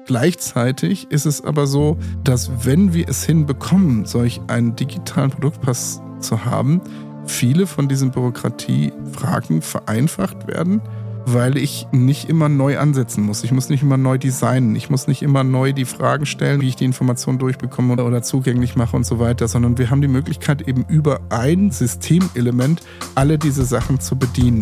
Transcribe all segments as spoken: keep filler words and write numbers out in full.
Gleichzeitig ist es aber so, dass wenn wir es hinbekommen, solch einen digitalen Produktpass zu haben, viele von diesen Bürokratiefragen vereinfacht werden, weil ich nicht immer neu ansetzen muss. Ich muss nicht immer neu designen. Ich muss nicht immer neu die Fragen stellen, wie ich die Informationen durchbekomme oder, oder zugänglich mache und so weiter, sondern wir haben die Möglichkeit, eben über ein Systemelement alle diese Sachen zu bedienen.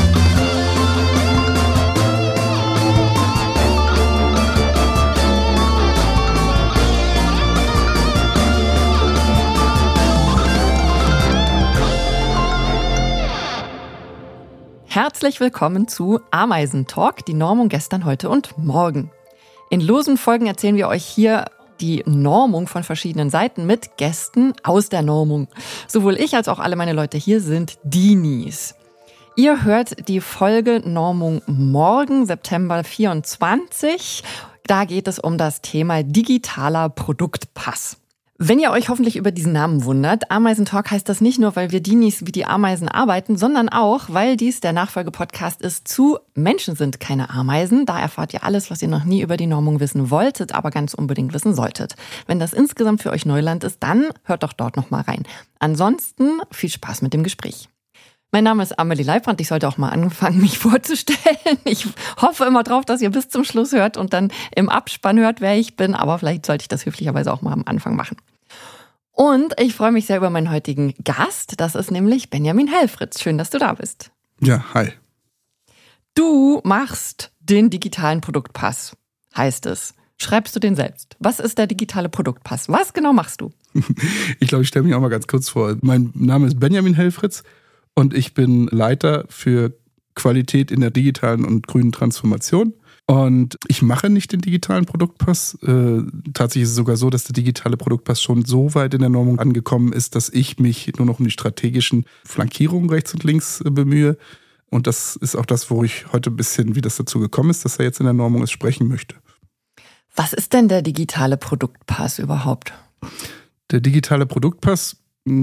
Herzlich willkommen zu Ameisentalk, die Normung gestern, heute und morgen. In losen Folgen erzählen wir euch hier die Normung von verschiedenen Seiten mit Gästen aus der Normung. Sowohl ich als auch alle meine Leute hier sind Dinis. Ihr hört die Folge Normung morgen, September vierundzwanzig. Da geht es um das Thema digitaler Produktpass. Wenn ihr euch hoffentlich über diesen Namen wundert, Ameisentalk heißt das nicht nur, weil wir Dinis wie die Ameisen arbeiten, sondern auch, weil dies der Nachfolgepodcast ist zu Menschen sind keine Ameisen. Da erfahrt ihr alles, was ihr noch nie über die Normung wissen wolltet, aber ganz unbedingt wissen solltet. Wenn das insgesamt für euch Neuland ist, dann hört doch dort nochmal rein. Ansonsten viel Spaß mit dem Gespräch. Mein Name ist Amelie Leibrand. Ich sollte auch mal anfangen, mich vorzustellen. Ich hoffe immer drauf, dass ihr bis zum Schluss hört und dann im Abspann hört, wer ich bin. Aber vielleicht sollte ich das höflicherweise auch mal am Anfang machen. Und ich freue mich sehr über meinen heutigen Gast. Das ist nämlich Benjamin Helfrich. Schön, dass du da bist. Ja, hi. Du machst den digitalen Produktpass, heißt es. Schreibst du den selbst? Was ist der digitale Produktpass? Was genau machst du? Ich glaube, ich stelle mich auch mal ganz kurz vor. Mein Name ist Benjamin Helfrich. Und ich bin Leiter für Qualität in der digitalen und grünen Transformation. Und ich mache nicht den digitalen Produktpass. Äh, tatsächlich ist es sogar so, dass der digitale Produktpass schon so weit in der Normung angekommen ist, dass ich mich nur noch um die strategischen Flankierungen rechts und links äh, bemühe. Und das ist auch das, wo ich heute ein bisschen, wie das dazu gekommen ist, dass er jetzt in der Normung ist, sprechen möchte. Was ist denn der digitale Produktpass überhaupt? Der digitale Produktpass,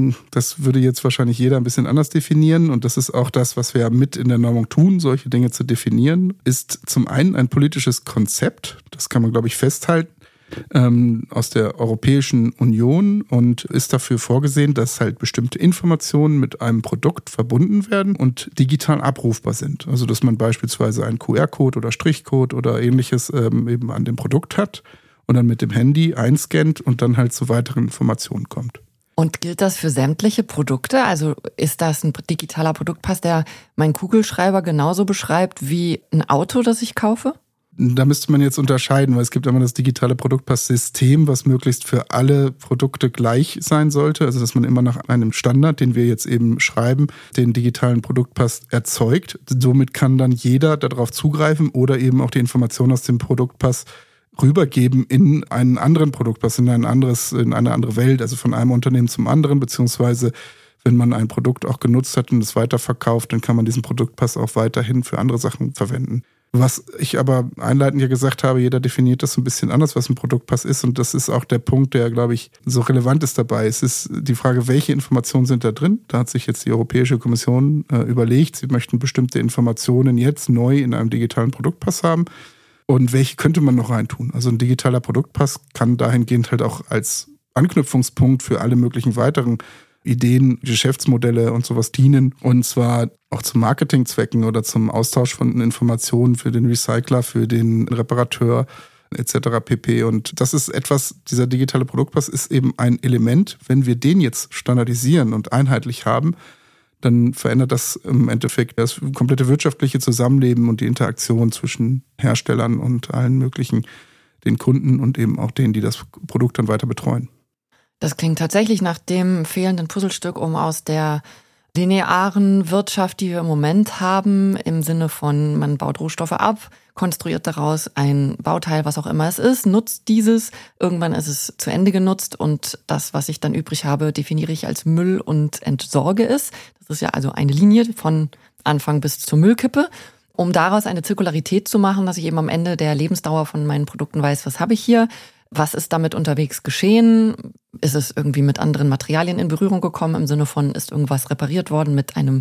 das würde jetzt wahrscheinlich jeder ein bisschen anders definieren und das ist auch das, was wir mit in der Normung tun, solche Dinge zu definieren, ist zum einen ein politisches Konzept, das kann man glaube ich festhalten, ähm, aus der Europäischen Union und ist dafür vorgesehen, dass halt bestimmte Informationen mit einem Produkt verbunden werden und digital abrufbar sind. Also dass man beispielsweise einen Q R-Code oder Strichcode oder ähnliches ähm, eben an dem Produkt hat und dann mit dem Handy einscannt und dann halt zu weiteren Informationen kommt. Und gilt das für sämtliche Produkte? Also ist das ein digitaler Produktpass, der meinen Kugelschreiber genauso beschreibt wie ein Auto, das ich kaufe? Da müsste man jetzt unterscheiden, weil es gibt immer das digitale Produktpass-System, was möglichst für alle Produkte gleich sein sollte. Also dass man immer nach einem Standard, den wir jetzt eben schreiben, den digitalen Produktpass erzeugt. Somit kann dann jeder darauf zugreifen oder eben auch die Informationen aus dem Produktpass rübergeben in einen anderen Produktpass, in ein anderes, in eine andere Welt, also von einem Unternehmen zum anderen, beziehungsweise wenn man ein Produkt auch genutzt hat und es weiterverkauft, dann kann man diesen Produktpass auch weiterhin für andere Sachen verwenden. Was ich aber einleitend ja gesagt habe, jeder definiert das so ein bisschen anders, was ein Produktpass ist und das ist auch der Punkt, der, glaube ich, so relevant ist dabei. Es ist die Frage, welche Informationen sind da drin? Da hat sich jetzt die Europäische Kommission äh, überlegt, sie möchten bestimmte Informationen jetzt neu in einem digitalen Produktpass haben. Und welche könnte man noch reintun? Also ein digitaler Produktpass kann dahingehend halt auch als Anknüpfungspunkt für alle möglichen weiteren Ideen, Geschäftsmodelle und sowas dienen. Und zwar auch zu Marketingzwecken oder zum Austausch von Informationen für den Recycler, für den Reparateur et cetera pp. Und das ist etwas, dieser digitale Produktpass ist eben ein Element. Wenn wir den jetzt standardisieren und einheitlich haben, dann verändert das im Endeffekt das komplette wirtschaftliche Zusammenleben und die Interaktion zwischen Herstellern und allen möglichen, den Kunden und eben auch denen, die das Produkt dann weiter betreuen. Das klingt tatsächlich nach dem fehlenden Puzzlestück, um aus der linearen Wirtschaft, die wir im Moment haben, im Sinne von man baut Rohstoffe ab, konstruiert daraus ein Bauteil, was auch immer es ist, nutzt dieses, irgendwann ist es zu Ende genutzt und das, was ich dann übrig habe, definiere ich als Müll und entsorge es. Das ist ja also eine Linie von Anfang bis zur Müllkippe, um daraus eine Zirkularität zu machen, dass ich eben am Ende der Lebensdauer von meinen Produkten weiß, was habe ich hier, was ist damit unterwegs geschehen, ist es irgendwie mit anderen Materialien in Berührung gekommen, im Sinne von, ist irgendwas repariert worden mit einem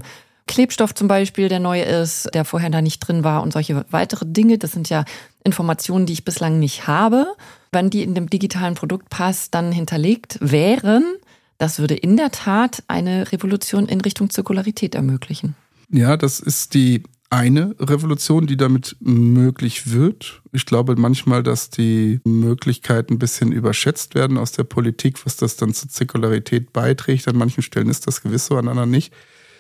Klebstoff zum Beispiel, der neu ist, der vorher da nicht drin war und solche weitere Dinge. Das sind ja Informationen, die ich bislang nicht habe. Wenn die in dem digitalen Produktpass dann hinterlegt wären, das würde in der Tat eine Revolution in Richtung Zirkularität ermöglichen. Ja, das ist die eine Revolution, die damit möglich wird. Ich glaube manchmal, dass die Möglichkeiten ein bisschen überschätzt werden aus der Politik, was das dann zur Zirkularität beiträgt. An manchen Stellen ist das gewiss so, an anderen nicht.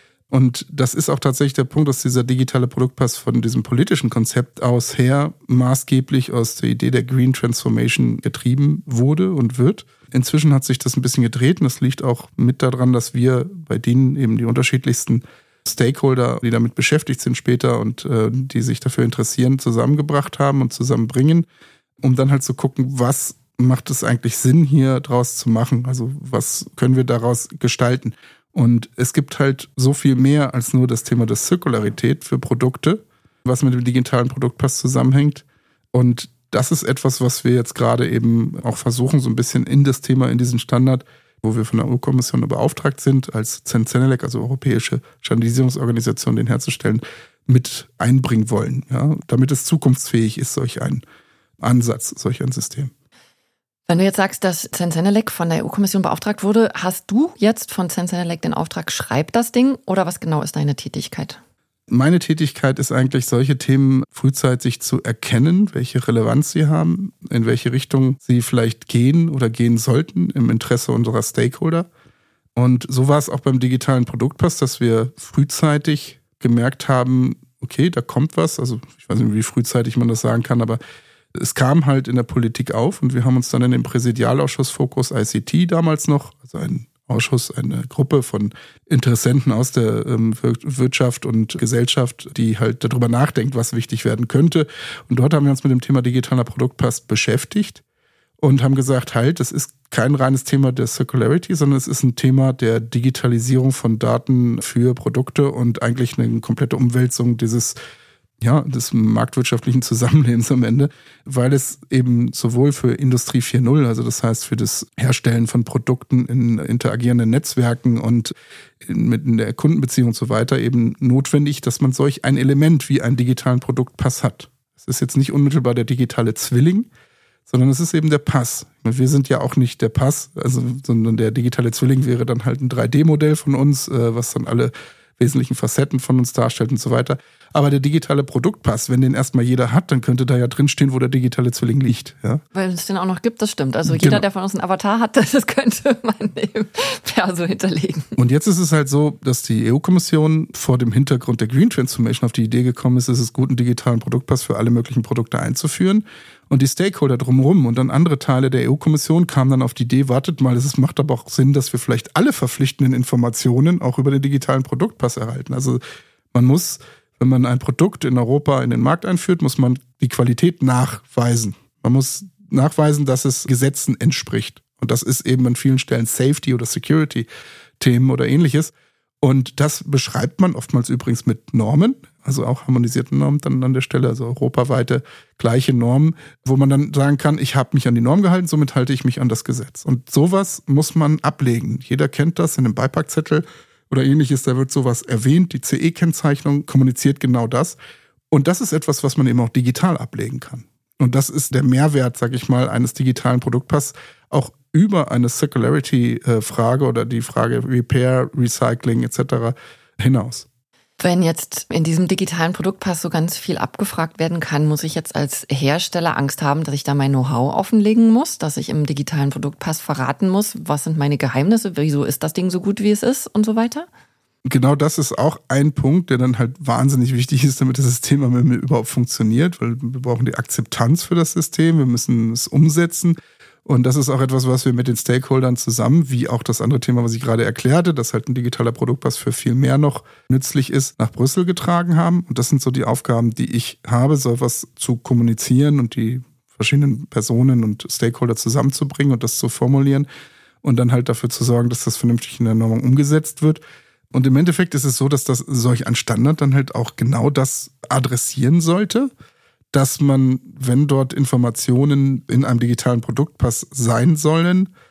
Und das ist auch tatsächlich der Punkt, dass dieser digitale Produktpass von diesem politischen Konzept aus her maßgeblich aus der Idee der Green Transformation getrieben wurde und wird. Inzwischen hat sich das ein bisschen gedreht und das liegt auch mit daran, dass wir bei denen eben die unterschiedlichsten Stakeholder, die damit beschäftigt sind später und äh, die sich dafür interessieren, zusammengebracht haben und zusammenbringen, um dann halt zu gucken, was macht es eigentlich Sinn, hier draus zu machen? Also was können wir daraus gestalten? Und es gibt halt so viel mehr als nur das Thema der Zirkularität für Produkte, was mit dem digitalen Produktpass zusammenhängt. Und das ist etwas, was wir jetzt gerade eben auch versuchen, so ein bisschen in das Thema, in diesen Standard, wo wir von der E U-Kommission beauftragt sind, als CEN-CENELEC, also Europäische Standardisierungsorganisation, den herzustellen, mit einbringen wollen, ja, damit es zukunftsfähig ist, solch ein Ansatz, solch ein System. Wenn du jetzt sagst, dass CEN-CENELEC von der E U-Kommission beauftragt wurde, hast du jetzt von CEN-CENELEC den Auftrag, schreib das Ding, oder was genau ist deine Tätigkeit? Meine Tätigkeit ist eigentlich, solche Themen frühzeitig zu erkennen, welche Relevanz sie haben, in welche Richtung sie vielleicht gehen oder gehen sollten im Interesse unserer Stakeholder. Und so war es auch beim digitalen Produktpass, dass wir frühzeitig gemerkt haben, okay, da kommt was. Also ich weiß nicht, wie frühzeitig man das sagen kann, aber es kam halt in der Politik auf und wir haben uns dann in dem Präsidialausschuss Focus I C T damals noch, also ein Ausschuss, eine Gruppe von Interessenten aus der ähm, Wirtschaft und Gesellschaft, die halt darüber nachdenkt, was wichtig werden könnte. Und dort haben wir uns mit dem Thema digitaler Produktpass beschäftigt und haben gesagt, halt, das ist kein reines Thema der Circularity, sondern es ist ein Thema der Digitalisierung von Daten für Produkte und eigentlich eine komplette Umwälzung dieses ja, des marktwirtschaftlichen Zusammenlebens am Ende, weil es eben sowohl für Industrie vier Punkt null, also das heißt für das Herstellen von Produkten in interagierenden Netzwerken und mit der Kundenbeziehung und so weiter eben notwendig, dass man solch ein Element wie einen digitalen Produktpass hat. Es ist jetzt nicht unmittelbar der digitale Zwilling, sondern es ist eben der Pass. Wir sind ja auch nicht der Pass, also, sondern der digitale Zwilling wäre dann halt ein drei D Modell von uns, was dann alle wesentlichen Facetten von uns darstellt und so weiter. Aber der digitale Produktpass, wenn den erstmal jeder hat, dann könnte da ja drinstehen, wo der digitale Zwilling liegt. Ja? Weil es den auch noch gibt, das stimmt. Also Genau. jeder, der von uns einen Avatar hat, das könnte man dem Perso hinterlegen. Und jetzt ist es halt so, dass die E U-Kommission vor dem Hintergrund der Green Transformation auf die Idee gekommen ist, es ist gut, einen digitalen Produktpass für alle möglichen Produkte einzuführen. Und die Stakeholder drumherum und dann andere Teile der E U-Kommission kamen dann auf die Idee, wartet mal, es macht aber auch Sinn, dass wir vielleicht alle verpflichtenden Informationen auch über den digitalen Produktpass erhalten. Also man muss, wenn man ein Produkt in Europa in den Markt einführt, muss man die Qualität nachweisen. Man muss nachweisen, dass es Gesetzen entspricht. Und das ist eben an vielen Stellen Safety- oder Security-Themen oder ähnliches. Und das beschreibt man oftmals übrigens mit Normen, also auch harmonisierten Normen dann an der Stelle, also europaweite gleiche Normen, wo man dann sagen kann, ich habe mich an die Norm gehalten, somit halte ich mich an das Gesetz. Und sowas muss man ablegen. Jeder kennt das in einem Beipackzettel oder ähnliches, da wird sowas erwähnt. Die C E-Kennzeichnung kommuniziert genau das. Und das ist etwas, was man eben auch digital ablegen kann. Und das ist der Mehrwert, sag ich mal, eines digitalen Produktpass, auch über eine Circularity-Frage oder die Frage Repair, Recycling et cetera hinaus. Wenn jetzt in diesem digitalen Produktpass so ganz viel abgefragt werden kann, muss ich jetzt als Hersteller Angst haben, dass ich da mein Know-how offenlegen muss, dass ich im digitalen Produktpass verraten muss, was sind meine Geheimnisse, wieso ist das Ding so gut, wie es ist und so weiter? Genau das ist auch ein Punkt, der dann halt wahnsinnig wichtig ist, damit das System überhaupt funktioniert, weil wir brauchen die Akzeptanz für das System, wir müssen es umsetzen. Und das ist auch etwas, was wir mit den Stakeholdern zusammen, wie auch das andere Thema, was ich gerade erklärte, dass halt ein digitaler Produktpass für viel mehr noch nützlich ist, nach Brüssel getragen haben. Und das sind so die Aufgaben, die ich habe, so etwas zu kommunizieren und die verschiedenen Personen und Stakeholder zusammenzubringen und das zu formulieren und dann halt dafür zu sorgen, dass das vernünftig in der Normung umgesetzt wird. Und im Endeffekt ist es so, dass das solch ein Standard dann halt auch genau das adressieren sollte, dass man, wenn dort Informationen in einem digitalen Produktpass sein sollen,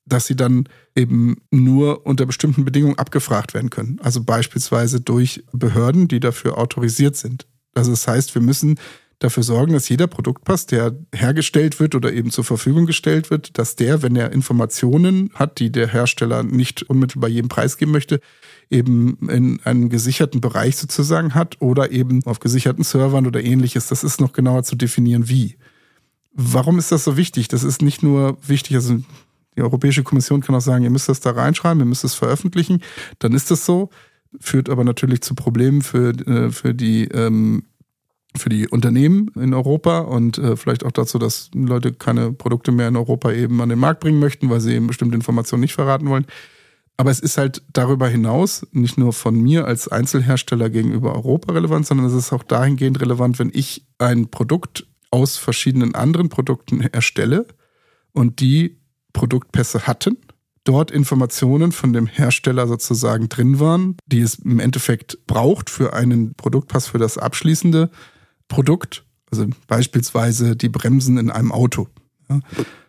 dass sie dann eben nur unter bestimmten Bedingungen abgefragt werden können. Also beispielsweise durch Behörden, die dafür autorisiert sind. Also das heißt, wir müssen dafür sorgen, dass jeder Produktpass, der hergestellt wird oder eben zur Verfügung gestellt wird, dass der, wenn er Informationen hat, die der Hersteller nicht unmittelbar jedem preisgeben möchte, eben in einem gesicherten Bereich sozusagen hat oder eben auf gesicherten Servern oder ähnliches. Das ist noch genauer zu definieren, wie. Warum ist das so wichtig? Das ist nicht nur wichtig, also die Europäische Kommission kann auch sagen, ihr müsst das da reinschreiben, ihr müsst es veröffentlichen, dann ist das so, führt aber natürlich zu Problemen für, für die ähm, für die Unternehmen in Europa und äh, vielleicht auch dazu, dass Leute keine Produkte mehr in Europa eben an den Markt bringen möchten, weil sie eben bestimmte Informationen nicht verraten wollen. Aber es ist halt darüber hinaus nicht nur von mir als Einzelhersteller gegenüber Europa relevant, sondern es ist auch dahingehend relevant, wenn ich ein Produkt aus verschiedenen anderen Produkten erstelle und die Produktpässe hatten, dort Informationen von dem Hersteller sozusagen drin waren, die es im Endeffekt braucht für einen Produktpass für das abschließende Produkt, also beispielsweise die Bremsen in einem Auto. Ja.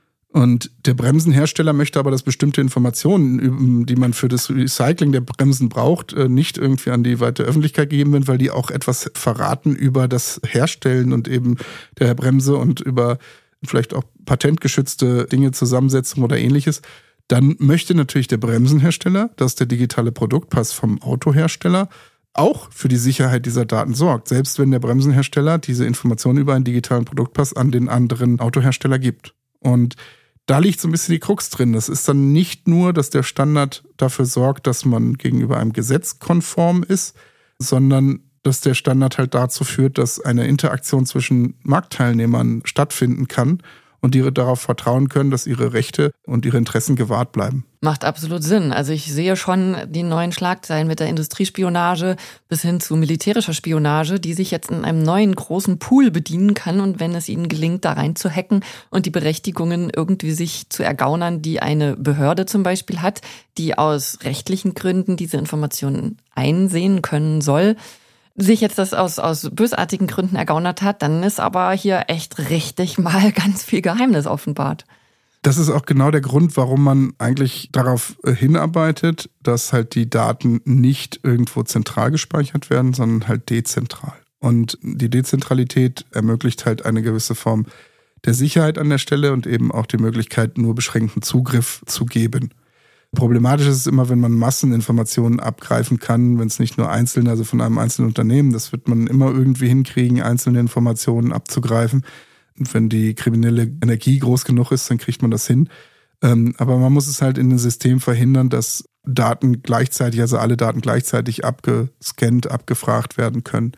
Und der Bremsenhersteller möchte aber, dass bestimmte Informationen, die man für das Recycling der Bremsen braucht, nicht irgendwie an die weite Öffentlichkeit gegeben werden, weil die auch etwas verraten über das Herstellen und eben der Bremse und über vielleicht auch patentgeschützte Dinge, Zusammensetzung oder ähnliches. Dann möchte natürlich der Bremsenhersteller, dass der digitale Produktpass vom Autohersteller auch für die Sicherheit dieser Daten sorgt, selbst wenn der Bremsenhersteller diese Informationen über einen digitalen Produktpass an den anderen Autohersteller gibt. Und da liegt so ein bisschen die Krux drin. Das ist dann nicht nur, dass der Standard dafür sorgt, dass man gegenüber einem Gesetz konform ist, sondern dass der Standard halt dazu führt, dass eine Interaktion zwischen Marktteilnehmern stattfinden kann und die darauf vertrauen können, dass ihre Rechte und ihre Interessen gewahrt bleiben. Macht absolut Sinn. Also ich sehe schon die neuen Schlagzeilen mit der Industriespionage bis hin zu militärischer Spionage, die sich jetzt in einem neuen großen Pool bedienen kann und wenn es ihnen gelingt, da rein zu hacken und die Berechtigungen irgendwie sich zu ergaunern, die eine Behörde zum Beispiel hat, die aus rechtlichen Gründen diese Informationen einsehen können soll, sich jetzt das aus, aus bösartigen Gründen ergaunert hat, dann ist aber hier echt richtig mal ganz viel Geheimnis offenbart. Das ist auch genau der Grund, warum man eigentlich darauf hinarbeitet, dass halt die Daten nicht irgendwo zentral gespeichert werden, sondern halt dezentral. Und die Dezentralität ermöglicht halt eine gewisse Form der Sicherheit an der Stelle und eben auch die Möglichkeit, nur beschränkten Zugriff zu geben. Problematisch ist es immer, wenn man Masseninformationen abgreifen kann, wenn es nicht nur einzelne, also von einem einzelnen Unternehmen, das wird man immer irgendwie hinkriegen, einzelne Informationen abzugreifen. Und wenn die kriminelle Energie groß genug ist, dann kriegt man das hin. Aber man muss es halt in dem System verhindern, dass Daten gleichzeitig, also alle Daten gleichzeitig abgescannt, abgefragt werden können.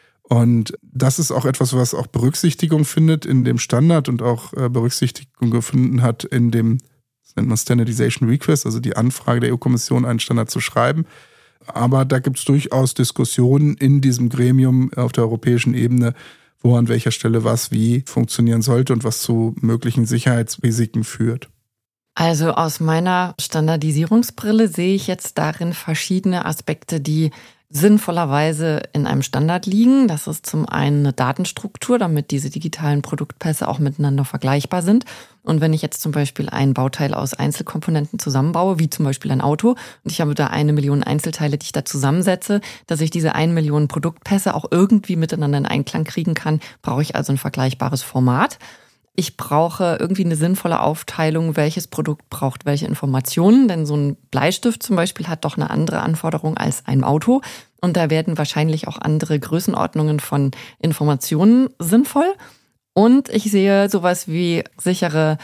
Und das ist auch etwas, was auch Berücksichtigung findet in dem Standard und auch Berücksichtigung gefunden hat in dem, das nennt man Standardization Request, also die Anfrage der E U-Kommission, einen Standard zu schreiben. Aber da gibt es durchaus Diskussionen in diesem Gremium auf der europäischen Ebene, wo an welcher Stelle was wie funktionieren sollte und was zu möglichen Sicherheitsrisiken führt. Also aus meiner Standardisierungsbrille sehe ich jetzt darin verschiedene Aspekte, die sinnvollerweise in einem Standard liegen. Das ist zum einen eine Datenstruktur, damit diese digitalen Produktpässe auch miteinander vergleichbar sind. Und wenn ich jetzt zum Beispiel ein Bauteil aus Einzelkomponenten zusammenbaue, wie zum Beispiel ein Auto, und ich habe da eine Million Einzelteile, die ich da zusammensetze, dass ich diese eine Million Produktpässe auch irgendwie miteinander in Einklang kriegen kann, brauche ich also ein vergleichbares Format. Ich brauche irgendwie eine sinnvolle Aufteilung, welches Produkt braucht welche Informationen, denn so ein Bleistift zum Beispiel hat doch eine andere Anforderung als ein Auto und da werden wahrscheinlich auch andere Größenordnungen von Informationen sinnvoll. Und ich sehe sowas wie sichere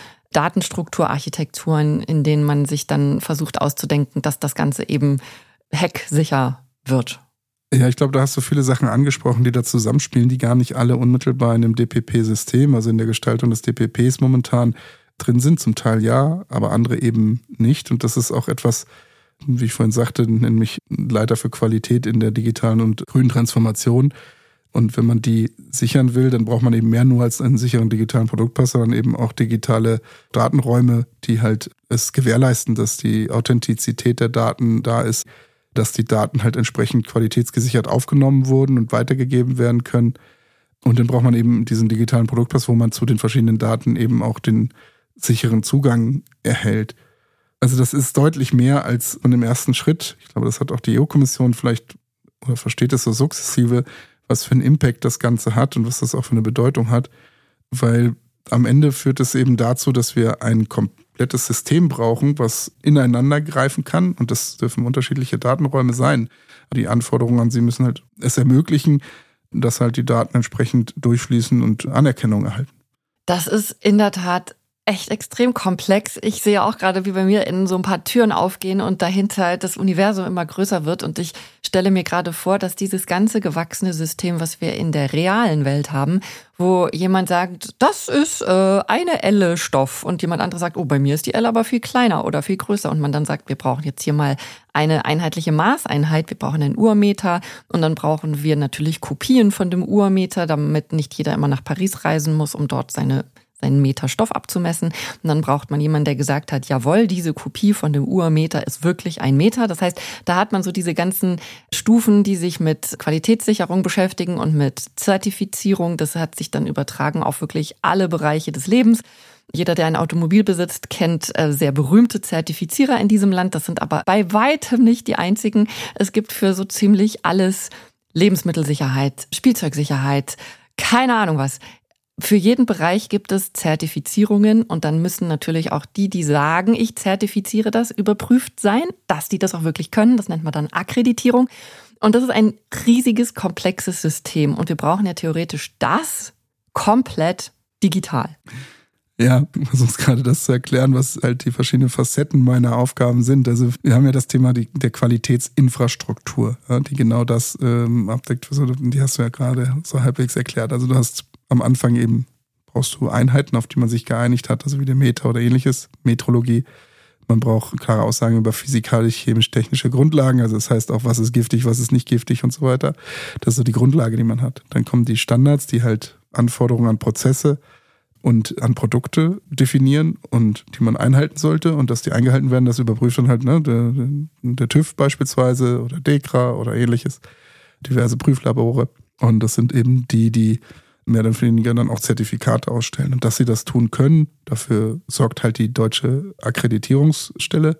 Datenstrukturarchitekturen, in denen man sich dann versucht auszudenken, dass das Ganze eben hacksicher wird. Ja, ich glaube, da hast du viele Sachen angesprochen, die da zusammenspielen, die gar nicht alle unmittelbar in dem D P P-System, also in der Gestaltung des D P Ps momentan drin sind. Zum Teil ja, aber andere eben nicht. Und das ist auch etwas, wie ich vorhin sagte, nämlich Leiter für Qualität in der digitalen und grünen Transformation. Und wenn man die sichern will, dann braucht man eben mehr nur als einen sicheren digitalen Produktpass, sondern eben auch digitale Datenräume, die halt es gewährleisten, dass die Authentizität der Daten da ist, dass die Daten halt entsprechend qualitätsgesichert aufgenommen wurden und weitergegeben werden können. Und dann braucht man eben diesen digitalen Produktpass, wo man zu den verschiedenen Daten eben auch den sicheren Zugang erhält. Also das ist deutlich mehr als in dem ersten Schritt. Ich glaube, das hat auch die E U-Kommission vielleicht oder versteht es so sukzessive, was für einen Impact das Ganze hat und was das auch für eine Bedeutung hat. Weil am Ende führt es eben dazu, dass wir ein komplettes System brauchen, was ineinander greifen kann. Und das dürfen unterschiedliche Datenräume sein. Die Anforderungen an sie müssen halt es ermöglichen, dass halt die Daten entsprechend durchfließen und Anerkennung erhalten. Das ist in der Tat echt extrem komplex. Ich sehe auch gerade, wie bei mir in so ein paar Türen aufgehen und dahinter das Universum immer größer wird. Und ich stelle mir gerade vor, dass dieses ganze gewachsene System, was wir in der realen Welt haben, wo jemand sagt, das ist äh, eine Elle Stoff und jemand anderes sagt, oh, bei mir ist die Elle aber viel kleiner oder viel größer. Und man dann sagt, wir brauchen jetzt hier mal eine einheitliche Maßeinheit, wir brauchen einen Urmeter und dann brauchen wir natürlich Kopien von dem Urmeter, damit nicht jeder immer nach Paris reisen muss, um dort seine seinen Meter Stoff abzumessen. Und dann braucht man jemanden, der gesagt hat, jawohl, diese Kopie von dem Urmeter ist wirklich ein Meter. Das heißt, da hat man so diese ganzen Stufen, die sich mit Qualitätssicherung beschäftigen und mit Zertifizierung. Das hat sich dann übertragen auf wirklich alle Bereiche des Lebens. Jeder, der ein Automobil besitzt, kennt sehr berühmte Zertifizierer in diesem Land. Das sind aber bei weitem nicht die einzigen. Es gibt für so ziemlich alles Lebensmittelsicherheit, Spielzeugsicherheit, keine Ahnung was. Für jeden Bereich gibt es Zertifizierungen und dann müssen natürlich auch die, die sagen, ich zertifiziere das, überprüft sein, dass die das auch wirklich können. Das nennt man dann Akkreditierung. Und das ist ein riesiges, komplexes System. Und wir brauchen ja theoretisch das komplett digital. Ja, ich versuche uns gerade das zu erklären, was halt die verschiedenen Facetten meiner Aufgaben sind. Also wir haben ja das Thema die, der Qualitätsinfrastruktur, ja, die genau das ähm, abdeckt. Die hast du ja gerade so halbwegs erklärt. Also du hast am Anfang eben, brauchst du Einheiten, auf die man sich geeinigt hat, also wie der Meter oder ähnliches, Metrologie. Man braucht klare Aussagen über physikalisch-chemisch-technische Grundlagen, also das heißt auch, was ist giftig, was ist nicht giftig und so weiter. Das ist so die Grundlage, die man hat. Dann kommen die Standards, die halt Anforderungen an Prozesse und an Produkte definieren und die man einhalten sollte und dass die eingehalten werden, das überprüft dann halt ne, der, der TÜV beispielsweise oder DEKRA oder ähnliches, diverse Prüflabore. Und das sind eben die, die mehr oder weniger dann auch Zertifikate ausstellen. Und dass sie das tun können, dafür sorgt halt die deutsche Akkreditierungsstelle.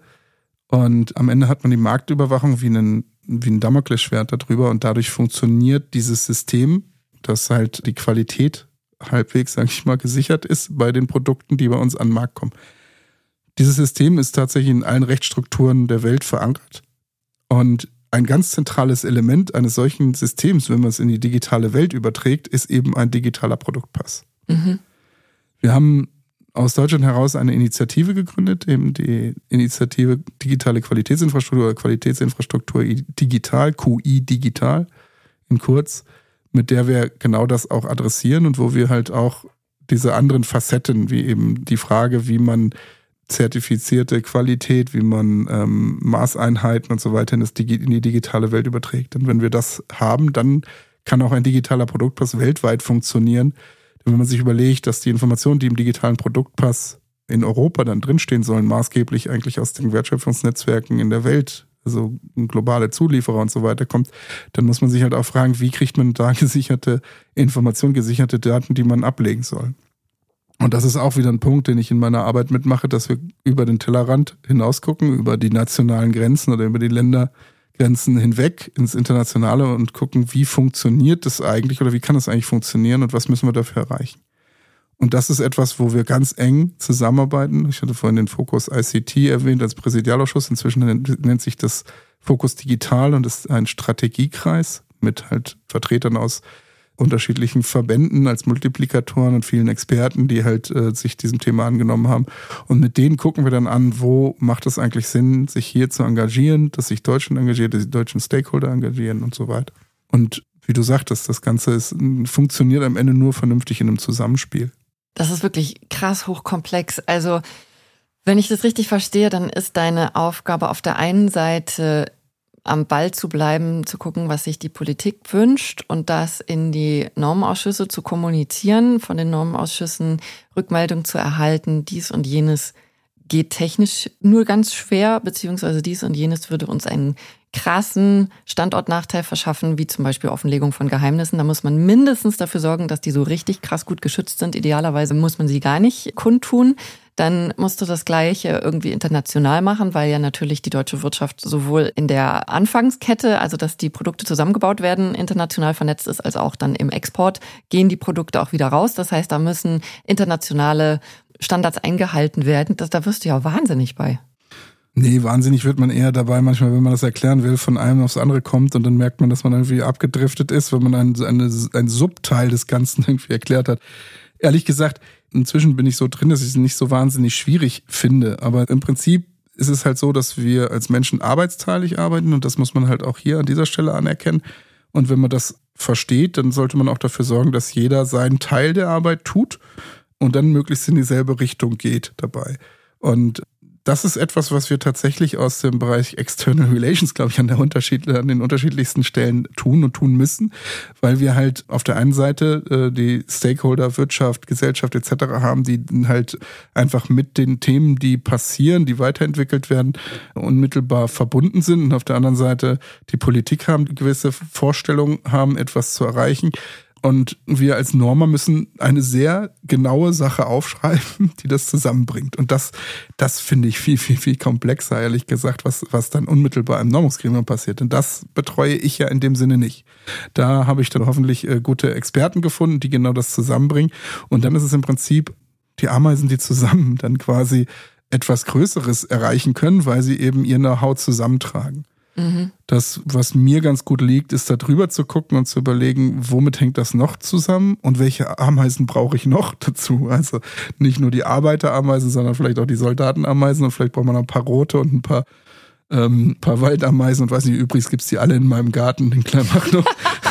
Und am Ende hat man die Marktüberwachung wie ein, wie ein Damoklesschwert darüber und dadurch funktioniert dieses System, dass halt die Qualität halbwegs, sage ich mal, gesichert ist bei den Produkten, die bei uns an den Markt kommen. Dieses System ist tatsächlich in allen Rechtsstrukturen der Welt verankert. Und ein ganz zentrales Element eines solchen Systems, wenn man es in die digitale Welt überträgt, ist eben ein digitaler Produktpass. Mhm. Wir haben aus Deutschland heraus eine Initiative gegründet, eben die Initiative Digitale Qualitätsinfrastruktur oder Qualitätsinfrastruktur Digital, Q I Digital in kurz, mit der wir genau das auch adressieren und wo wir halt auch diese anderen Facetten, wie eben die Frage, wie man zertifizierte Qualität, wie man ähm, Maßeinheiten und so weiter in, das Digi- in die digitale Welt überträgt. Und wenn wir das haben, dann kann auch ein digitaler Produktpass weltweit funktionieren. Denn wenn man sich überlegt, dass die Informationen, die im digitalen Produktpass in Europa dann drinstehen sollen, maßgeblich eigentlich aus den Wertschöpfungsnetzwerken in der Welt, also globale Zulieferer und so weiter kommt, dann muss man sich halt auch fragen, wie kriegt man da gesicherte Informationen, gesicherte Daten, die man ablegen soll. Und das ist auch wieder ein Punkt, den ich in meiner Arbeit mitmache, dass wir über den Tellerrand hinaus gucken, über die nationalen Grenzen oder über die Ländergrenzen hinweg ins Internationale und gucken, wie funktioniert das eigentlich oder wie kann das eigentlich funktionieren und was müssen wir dafür erreichen. Und das ist etwas, wo wir ganz eng zusammenarbeiten. Ich hatte vorhin den Fokus I C T erwähnt als Präsidialausschuss. Inzwischen nennt sich das Fokus Digital und ist ein Strategiekreis mit halt Vertretern aus unterschiedlichen Verbänden als Multiplikatoren und vielen Experten, die halt äh, sich diesem Thema angenommen haben. Und mit denen gucken wir dann an, wo macht es eigentlich Sinn, sich hier zu engagieren, dass sich Deutschland engagiert, dass die deutschen Stakeholder engagieren und so weiter. Und wie du sagtest, das Ganze ist, funktioniert am Ende nur vernünftig in einem Zusammenspiel. Das ist wirklich krass hochkomplex. Also, wenn ich das richtig verstehe, dann ist deine Aufgabe auf der einen Seite am Ball zu bleiben, zu gucken, was sich die Politik wünscht und das in die Normenausschüsse zu kommunizieren, von den Normenausschüssen Rückmeldung zu erhalten, dies und jenes geht technisch nur ganz schwer, beziehungsweise dies und jenes würde uns einen krassen Standortnachteil verschaffen, wie zum Beispiel Offenlegung von Geheimnissen. Da muss man mindestens dafür sorgen, dass die so richtig krass gut geschützt sind. Idealerweise muss man sie gar nicht kundtun. dann musst du das Gleiche irgendwie international machen, weil ja natürlich die deutsche Wirtschaft sowohl in der Anfangskette, also dass die Produkte zusammengebaut werden, international vernetzt ist, als auch dann im Export gehen die Produkte auch wieder raus. Das heißt, da müssen internationale Standards eingehalten werden. Das, da wirst du ja wahnsinnig bei. Nee, wahnsinnig wird man eher dabei manchmal, wenn man das erklären will, von einem aufs andere kommt und dann merkt man, dass man irgendwie abgedriftet ist, wenn man ein, eine, ein Subteil des Ganzen irgendwie erklärt hat. Ehrlich gesagt, inzwischen bin ich so drin, dass ich es nicht so wahnsinnig schwierig finde, aber im Prinzip ist es halt so, dass wir als Menschen arbeitsteilig arbeiten und das muss man halt auch hier an dieser Stelle anerkennen. Und wenn man das versteht, dann sollte man auch dafür sorgen, dass jeder seinen Teil der Arbeit tut und dann möglichst in dieselbe Richtung geht dabei. Und das ist etwas, was wir tatsächlich aus dem Bereich External Relations, glaube ich, an, der Unterschied, an den unterschiedlichsten Stellen tun und tun müssen, weil wir halt auf der einen Seite äh, die Stakeholder, Wirtschaft, Gesellschaft et cetera haben, die halt einfach mit den Themen, die passieren, die weiterentwickelt werden, unmittelbar verbunden sind und auf der anderen Seite die Politik haben, die gewisse Vorstellungen haben, etwas zu erreichen. Und wir als Normer müssen eine sehr genaue Sache aufschreiben, die das zusammenbringt. Und das, das finde ich viel, viel, viel komplexer, ehrlich gesagt, was, was dann unmittelbar im Normungsgremium passiert. Und das betreue ich ja in dem Sinne nicht. Da habe ich dann hoffentlich äh, gute Experten gefunden, die genau das zusammenbringen. Und dann ist es im Prinzip die Ameisen, die zusammen dann quasi etwas Größeres erreichen können, weil sie eben ihr Know-how zusammentragen. Mhm. Das, was mir ganz gut liegt, ist da drüber zu gucken und zu überlegen, womit hängt das noch zusammen und welche Ameisen brauche ich noch dazu. Also nicht nur die Arbeiterameisen, sondern vielleicht auch die Soldatenameisen und vielleicht braucht man noch ein paar rote und ein paar, ähm, paar Waldameisen und weiß nicht, übrigens gibt es die alle in meinem Garten, den Kleinmachnow.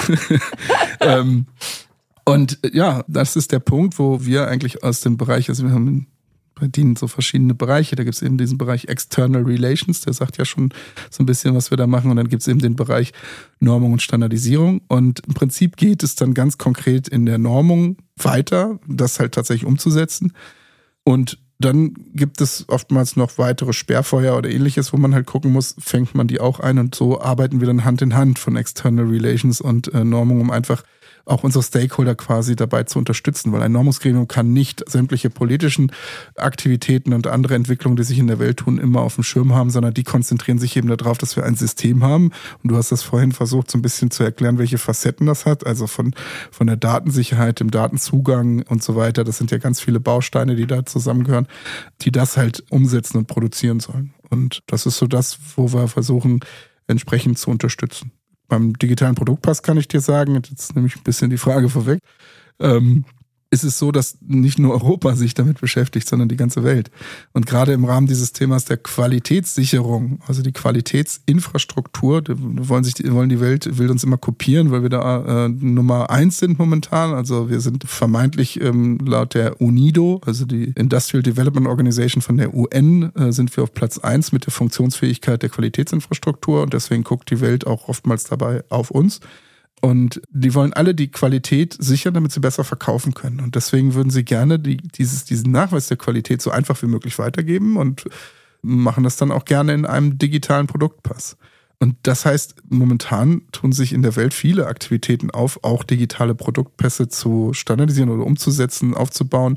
ähm, und ja, das ist der Punkt, wo wir eigentlich aus dem Bereich, also wir haben bedienen so verschiedene Bereiche. Da gibt es eben diesen Bereich External Relations, der sagt ja schon so ein bisschen, was wir da machen. Und dann gibt es eben den Bereich Normung und Standardisierung. Und im Prinzip geht es dann ganz konkret in der Normung weiter, das halt tatsächlich umzusetzen. Und dann gibt es oftmals noch weitere Sperrfeuer oder ähnliches, wo man halt gucken muss, fängt man die auch ein. Und so arbeiten wir dann Hand in Hand von External Relations und äh, Normung, um einfach auch unsere Stakeholder quasi dabei zu unterstützen, weil ein Normungsgremium kann nicht sämtliche politischen Aktivitäten und andere Entwicklungen, die sich in der Welt tun, immer auf dem Schirm haben, sondern die konzentrieren sich eben darauf, dass wir ein System haben. Und du hast das vorhin versucht, so ein bisschen zu erklären, welche Facetten das hat, also von, von der Datensicherheit, dem Datenzugang und so weiter. Das sind ja ganz viele Bausteine, die da zusammengehören, die das halt umsetzen und produzieren sollen. Und das ist so das, wo wir versuchen, entsprechend zu unterstützen. Beim digitalen Produktpass kann ich dir sagen, jetzt nehme ich ein bisschen die Frage vorweg, ähm, ist es so, dass nicht nur Europa sich damit beschäftigt, sondern die ganze Welt. Und gerade im Rahmen dieses Themas der Qualitätssicherung, also die Qualitätsinfrastruktur, die wollen sich, die wollen die Welt, will uns immer kopieren, weil wir da äh, Nummer eins sind momentan. Also wir sind vermeintlich ähm, laut der UNIDO, also die Industrial Development Organization von der U N, äh, sind wir auf Platz eins mit der Funktionsfähigkeit der Qualitätsinfrastruktur und deswegen guckt die Welt auch oftmals dabei auf uns. Und die wollen alle die Qualität sichern, damit sie besser verkaufen können. Und deswegen würden sie gerne die, dieses, diesen Nachweis der Qualität so einfach wie möglich weitergeben und machen das dann auch gerne in einem digitalen Produktpass. Und das heißt, momentan tun sich in der Welt viele Aktivitäten auf, auch digitale Produktpässe zu standardisieren oder umzusetzen, aufzubauen.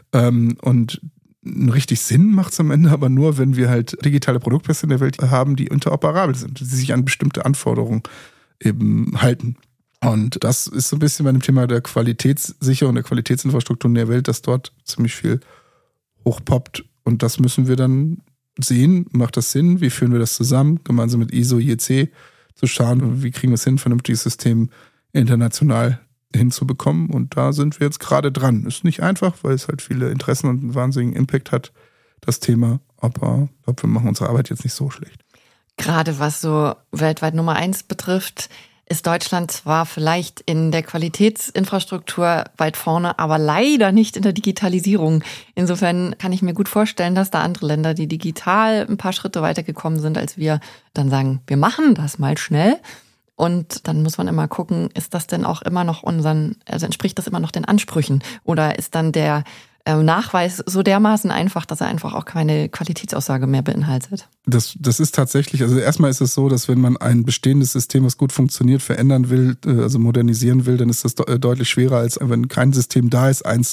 Und richtig Sinn macht es am Ende aber nur, wenn wir halt digitale Produktpässe in der Welt haben, die interoperabel sind, die sich an bestimmte Anforderungen eben halten. Und das ist so ein bisschen bei dem Thema der Qualitätssicherung, der Qualitätsinfrastruktur in der Welt, dass dort ziemlich viel hochpoppt. Und das müssen wir dann sehen. Macht das Sinn? Wie führen wir das zusammen? Gemeinsam mit I S O, I E C zu schauen, wie kriegen wir es hin, ein vernünftiges System international hinzubekommen. Und da sind wir jetzt gerade dran. Ist nicht einfach, weil es halt viele Interessen und einen wahnsinnigen Impact hat, das Thema. Aber ich glaube, wir machen unsere Arbeit jetzt nicht so schlecht. Gerade was so weltweit Nummer eins betrifft, ist Deutschland zwar vielleicht in der Qualitätsinfrastruktur weit vorne, aber leider nicht in der Digitalisierung. Insofern kann ich mir gut vorstellen, dass da andere Länder, die digital ein paar Schritte weitergekommen sind als wir, dann sagen, wir machen das mal schnell. Und dann muss man immer gucken, ist das denn auch immer noch unseren, also entspricht das immer noch den Ansprüchen? Oder ist dann der Nachweis so dermaßen einfach, dass er einfach auch keine Qualitätsaussage mehr beinhaltet? Das, das ist tatsächlich, also erstmal ist es so, dass wenn man ein bestehendes System, was gut funktioniert, verändern will, also modernisieren will, dann ist das deutlich schwerer, als wenn kein System da ist, eins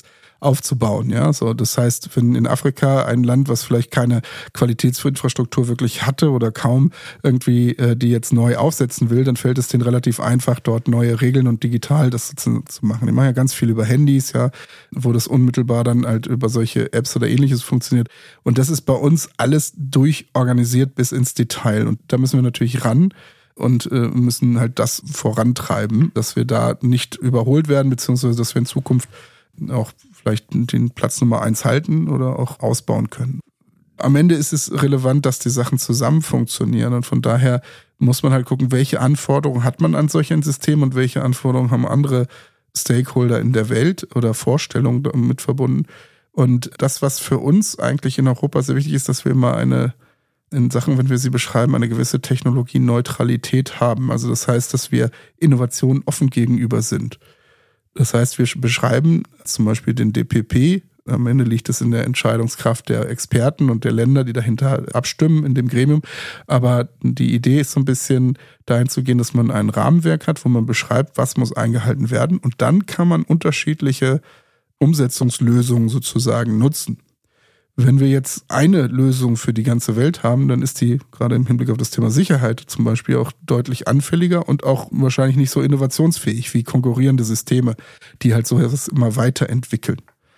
aufzubauen. Ja, so, das heißt, wenn in Afrika ein Land, was vielleicht keine Qualitätsinfrastruktur wirklich hatte oder kaum irgendwie äh, die jetzt neu aufsetzen will, dann fällt es denen relativ einfach, dort neue Regeln und digital das zu, zu machen. Die machen ja ganz viel über Handys, ja, wo das unmittelbar dann halt über solche Apps oder ähnliches funktioniert. Und das ist bei uns alles durchorganisiert bis ins Detail. Und da müssen wir natürlich ran und äh, müssen halt das vorantreiben, dass wir da nicht überholt werden, beziehungsweise dass wir in Zukunft auch vielleicht den Platz Nummer eins halten oder auch ausbauen können. Am Ende ist es relevant, dass die Sachen zusammen funktionieren und von daher muss man halt gucken, welche Anforderungen hat man an solch ein System und welche Anforderungen haben andere Stakeholder in der Welt oder Vorstellungen damit verbunden. Und das, was für uns eigentlich in Europa sehr wichtig ist, dass wir immer eine, in Sachen, wenn wir sie beschreiben, eine gewisse Technologieneutralität haben. Also das heißt, dass wir Innovationen offen gegenüber sind. Das heißt, wir beschreiben zum Beispiel den D P P. Am Ende liegt es in der Entscheidungskraft der Experten und der Länder, die dahinter abstimmen in dem Gremium. Aber die Idee ist so ein bisschen dahin zu gehen, dass man ein Rahmenwerk hat, wo man beschreibt, was muss eingehalten werden. Und dann kann man unterschiedliche Umsetzungslösungen sozusagen nutzen. Wenn wir jetzt eine Lösung für die ganze Welt haben, dann ist die gerade im Hinblick auf das Thema Sicherheit zum Beispiel auch deutlich anfälliger und auch wahrscheinlich nicht so innovationsfähig wie konkurrierende Systeme, die halt so etwas immer weiterentwickeln.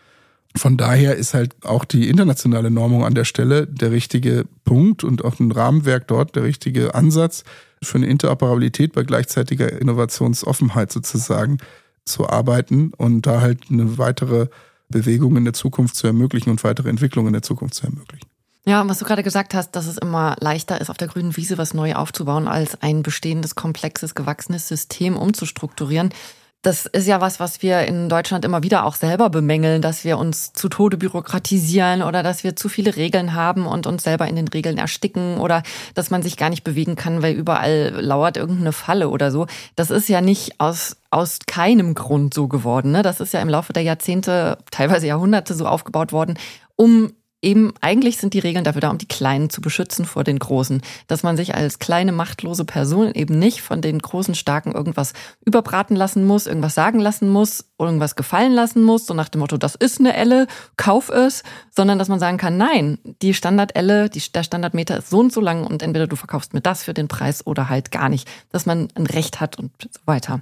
Von daher ist halt auch die internationale Normung an der Stelle der richtige Punkt und auch ein Rahmenwerk dort der richtige Ansatz für eine Interoperabilität bei gleichzeitiger Innovationsoffenheit sozusagen zu arbeiten und da halt eine weitere Bewegung in der Zukunft zu ermöglichen und weitere Entwicklungen in der Zukunft zu ermöglichen. Ja, und was du gerade gesagt hast, dass es immer leichter ist, auf der grünen Wiese was neu aufzubauen, als ein bestehendes, komplexes, gewachsenes System umzustrukturieren. Das ist ja was, was wir in Deutschland immer wieder auch selber bemängeln, dass wir uns zu Tode bürokratisieren oder dass wir zu viele Regeln haben und uns selber in den Regeln ersticken oder dass man sich gar nicht bewegen kann, weil überall lauert irgendeine Falle oder so. Das ist ja nicht aus aus keinem Grund so geworden, ne? Das ist ja im Laufe der Jahrzehnte, teilweise Jahrhunderte so aufgebaut worden, um eben, eigentlich sind die Regeln dafür da, um die Kleinen zu beschützen vor den Großen. Dass man sich als kleine, machtlose Person eben nicht von den großen, Starken irgendwas überbraten lassen muss, irgendwas sagen lassen muss, irgendwas gefallen lassen muss, so nach dem Motto, das ist eine Elle, kauf es, sondern dass man sagen kann, nein, die Standard-Elle, die, der Standardmeter ist so und so lang und entweder du verkaufst mir das für den Preis oder halt gar nicht, dass man ein Recht hat und so weiter.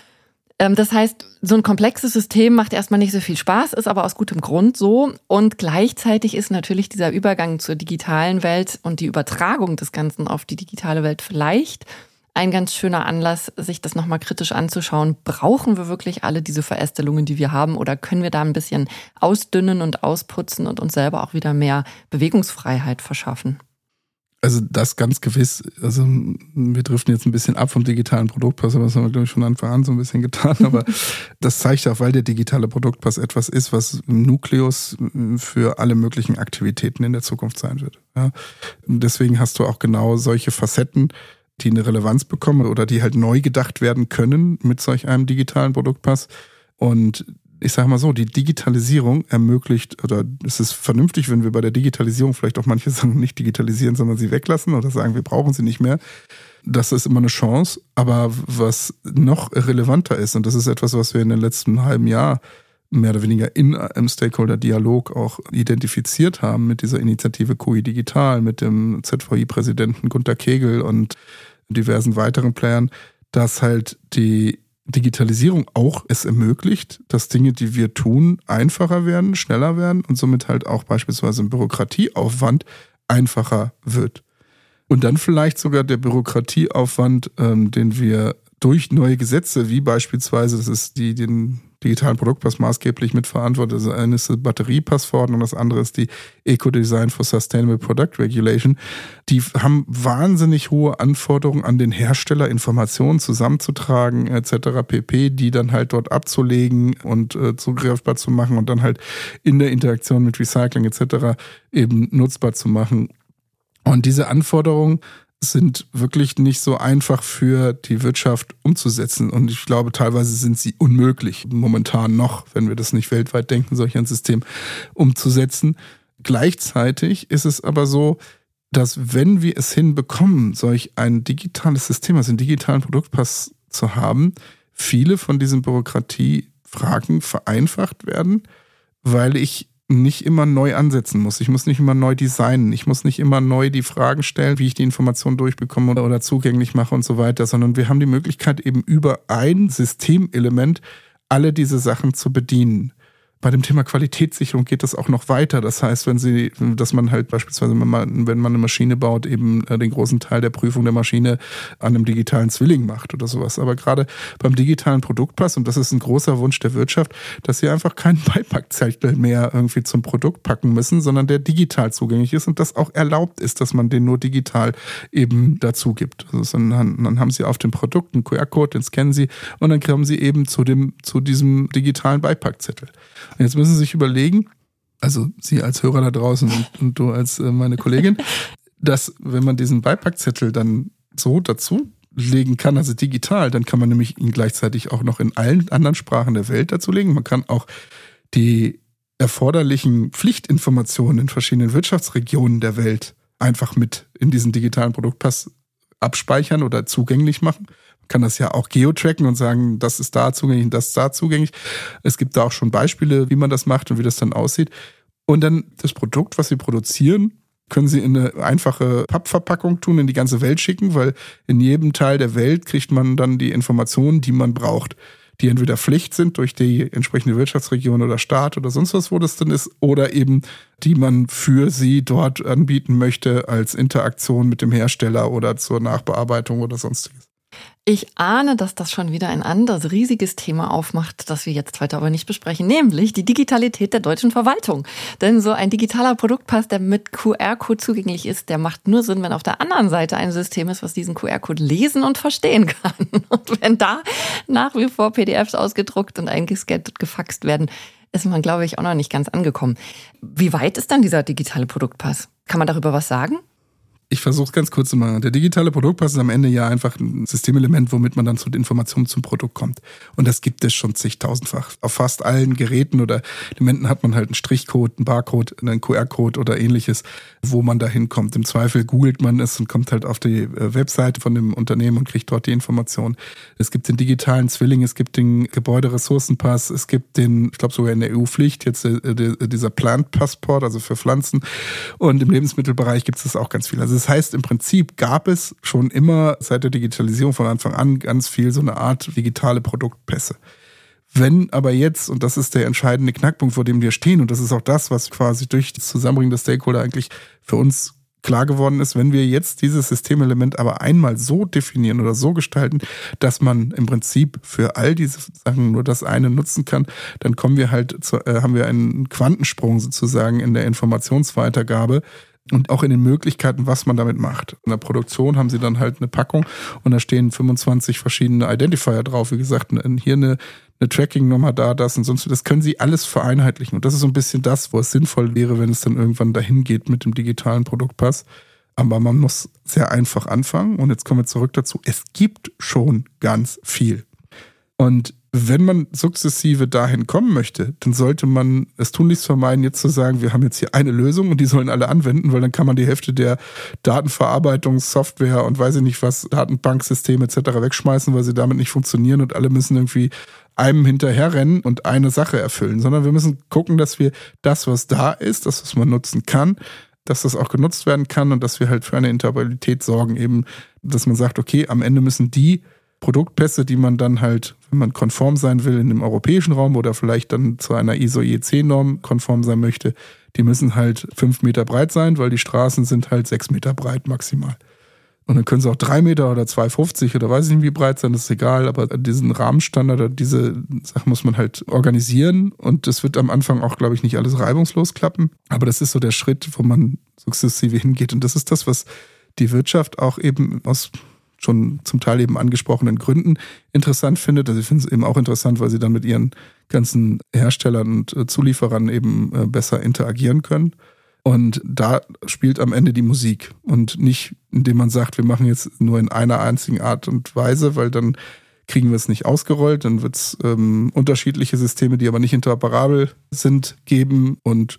Das heißt, so ein komplexes System macht erstmal nicht so viel Spaß, ist aber aus gutem Grund so. Und gleichzeitig ist natürlich dieser Übergang zur digitalen Welt und die Übertragung des Ganzen auf die digitale Welt vielleicht ein ganz schöner Anlass, sich das nochmal kritisch anzuschauen. Brauchen wir wirklich alle diese Verästelungen, die wir haben? Oder können wir da ein bisschen ausdünnen und ausputzen und uns selber auch wieder mehr Bewegungsfreiheit verschaffen? Also das ganz gewiss, also wir driften jetzt ein bisschen ab vom digitalen Produktpass, aber das haben wir, glaube ich, von Anfang an so ein bisschen getan, aber das zeigt auch, weil der digitale Produktpass etwas ist, was im Nukleus für alle möglichen Aktivitäten in der Zukunft sein wird. Ja. Deswegen hast du auch genau solche Facetten, die eine Relevanz bekommen oder die halt neu gedacht werden können mit solch einem digitalen Produktpass. Und ich sage mal so, die Digitalisierung ermöglicht, oder es ist vernünftig, wenn wir bei der Digitalisierung vielleicht auch manche Sachen nicht digitalisieren, sondern sie weglassen oder sagen, wir brauchen sie nicht mehr. Das ist immer eine Chance. Aber was noch relevanter ist, und das ist etwas, was wir in den letzten halben Jahr mehr oder weniger in einem Stakeholder-Dialog auch identifiziert haben mit dieser Initiative Q I Digital, mit dem Z V I-Präsidenten Gunter Kegel und diversen weiteren Playern, dass halt die Digitalisierung auch es ermöglicht, dass Dinge, die wir tun, einfacher werden, schneller werden und somit halt auch beispielsweise ein Bürokratieaufwand einfacher wird. Und dann vielleicht sogar der Bürokratieaufwand, ähm, den wir durch neue Gesetze, wie beispielsweise, das ist die den digitalen Produktpass maßgeblich mitverantwortet. Also eine ist die Batteriepassverordnung, das andere ist die Eco-Design for Sustainable Product Regulation. Die haben wahnsinnig hohe Anforderungen an den Hersteller, Informationen zusammenzutragen et cetera pp., die dann halt dort abzulegen und äh, zugreifbar zu machen und dann halt in der Interaktion mit Recycling et cetera eben nutzbar zu machen. Und diese Anforderungen sind wirklich nicht so einfach für die Wirtschaft umzusetzen. Und ich glaube, teilweise sind sie unmöglich, momentan noch, wenn wir das nicht weltweit denken, solch ein System umzusetzen. Gleichzeitig ist es aber so, dass wenn wir es hinbekommen, solch ein digitales System, also einen digitalen Produktpass zu haben, viele von diesen Bürokratiefragen vereinfacht werden, weil ich nicht immer neu ansetzen muss. Ich muss nicht immer neu designen. Ich muss nicht immer neu die Fragen stellen, wie ich die Informationen durchbekomme oder, oder zugänglich mache und so weiter, sondern wir haben die Möglichkeit, eben über ein Systemelement alle diese Sachen zu bedienen. Bei dem Thema Qualitätssicherung geht das auch noch weiter. Das heißt, wenn Sie, dass man halt beispielsweise, wenn man, wenn man eine Maschine baut, eben den großen Teil der Prüfung der Maschine an einem digitalen Zwilling macht oder sowas. Aber gerade beim digitalen Produktpass, und das ist ein großer Wunsch der Wirtschaft, dass Sie einfach keinen Beipackzettel mehr irgendwie zum Produkt packen müssen, sondern der digital zugänglich ist und das auch erlaubt ist, dass man den nur digital eben dazu gibt. Also dann, dann haben Sie auf dem Produkt einen Q R-Code, den scannen Sie und dann kommen Sie eben zu dem, zu diesem digitalen Beipackzettel. Und jetzt müssen Sie sich überlegen, also Sie als Hörer da draußen und, und du als äh, meine Kollegin, dass wenn man diesen Beipackzettel dann so dazu legen kann, also digital, dann kann man nämlich ihn gleichzeitig auch noch in allen anderen Sprachen der Welt dazu legen. Man kann auch die erforderlichen Pflichtinformationen in verschiedenen Wirtschaftsregionen der Welt einfach mit in diesen digitalen Produktpass abspeichern oder zugänglich machen. Kann das ja auch geotracken und sagen, das ist da zugänglich und das ist da zugänglich. Es gibt da auch schon Beispiele, wie man das macht und wie das dann aussieht. Und dann das Produkt, was Sie produzieren, können Sie in eine einfache Pappverpackung tun, in die ganze Welt schicken, weil in jedem Teil der Welt kriegt man dann die Informationen, die man braucht, die entweder Pflicht sind durch die entsprechende Wirtschaftsregion oder Staat oder sonst was, wo das dann ist, oder eben die man für Sie dort anbieten möchte als Interaktion mit dem Hersteller oder zur Nachbearbeitung oder sonstiges. Ich ahne, dass das schon wieder ein anderes riesiges Thema aufmacht, das wir jetzt heute aber nicht besprechen, nämlich die Digitalität der deutschen Verwaltung. Denn so ein digitaler Produktpass, der mit Q R-Code zugänglich ist, der macht nur Sinn, wenn auf der anderen Seite ein System ist, was diesen Q R-Code lesen und verstehen kann. Und wenn da nach wie vor P D Fs ausgedruckt und eingescannt und gefaxt werden, ist man, glaube ich, auch noch nicht ganz angekommen. Wie weit ist dann dieser digitale Produktpass? Kann man darüber was sagen? Ich versuche es ganz kurz zu machen. Der digitale Produktpass ist am Ende ja einfach ein Systemelement, womit man dann zu den Informationen zum Produkt kommt. Und das gibt es schon zigtausendfach. Auf fast allen Geräten oder Elementen hat man halt einen Strichcode, einen Barcode, einen Q R-Code oder ähnliches, wo man da hinkommt. Im Zweifel googelt man es und kommt halt auf die Webseite von dem Unternehmen und kriegt dort die Informationen. Es gibt den digitalen Zwilling, es gibt den Gebäuderessourcenpass, es gibt den, ich glaube sogar in der E U-Pflicht, jetzt dieser Plant-Passport, also für Pflanzen. Und im Lebensmittelbereich gibt es das auch ganz viel. Also das heißt, im Prinzip gab es schon immer seit der Digitalisierung von Anfang an ganz viel so eine Art digitale Produktpässe. Wenn aber jetzt, und das ist der entscheidende Knackpunkt, vor dem wir stehen, und das ist auch das, was quasi durch das Zusammenbringen der Stakeholder eigentlich für uns klar geworden ist, wenn wir jetzt dieses Systemelement aber einmal so definieren oder so gestalten, dass man im Prinzip für all diese Sachen nur das eine nutzen kann, dann kommen wir halt zu, äh, haben wir einen Quantensprung sozusagen in der Informationsweitergabe, und auch in den Möglichkeiten, was man damit macht. In der Produktion haben sie dann halt eine Packung und da stehen fünfundzwanzig verschiedene Identifier drauf. Wie gesagt, hier eine, eine Tracking-Nummer, da, das und sonst. Das können sie alles vereinheitlichen. Und das ist so ein bisschen das, wo es sinnvoll wäre, wenn es dann irgendwann dahin geht mit dem digitalen Produktpass. Aber man muss sehr einfach anfangen. Und jetzt kommen wir zurück dazu. Es gibt schon ganz viel. Und wenn man sukzessive dahin kommen möchte, dann sollte man es tunlichst vermeiden, jetzt zu sagen, wir haben jetzt hier eine Lösung und die sollen alle anwenden, weil dann kann man die Hälfte der Datenverarbeitungssoftware und weiß ich nicht was, Datenbanksysteme et cetera wegschmeißen, weil sie damit nicht funktionieren und alle müssen irgendwie einem hinterherrennen und eine Sache erfüllen, sondern wir müssen gucken, dass wir das, was da ist, das, was man nutzen kann, dass das auch genutzt werden kann und dass wir halt für eine Interoperabilität sorgen, eben, dass man sagt, okay, am Ende müssen die Produktpässe, die man dann halt, wenn man konform sein will in dem europäischen Raum oder vielleicht dann zu einer I S O E C-Norm konform sein möchte, die müssen halt fünf Meter breit sein, weil die Straßen sind halt sechs Meter breit maximal. Und dann können sie auch drei Meter oder zwei Meter fünfzig oder weiß ich nicht wie breit sein, das ist egal, aber diesen Rahmenstandard oder diese Sachen muss man halt organisieren und das wird am Anfang auch, glaube ich, nicht alles reibungslos klappen, aber das ist so der Schritt, wo man sukzessive hingeht und das ist das, was die Wirtschaft auch eben aus schon zum Teil eben angesprochenen Gründen interessant findet. Also ich finde es eben auch interessant, weil sie dann mit ihren ganzen Herstellern und Zulieferern eben besser interagieren können. Und da spielt am Ende die Musik und nicht, indem man sagt, wir machen jetzt nur in einer einzigen Art und Weise, weil dann kriegen wir es nicht ausgerollt, dann wird es ähm, unterschiedliche Systeme, die aber nicht interoperabel sind, geben und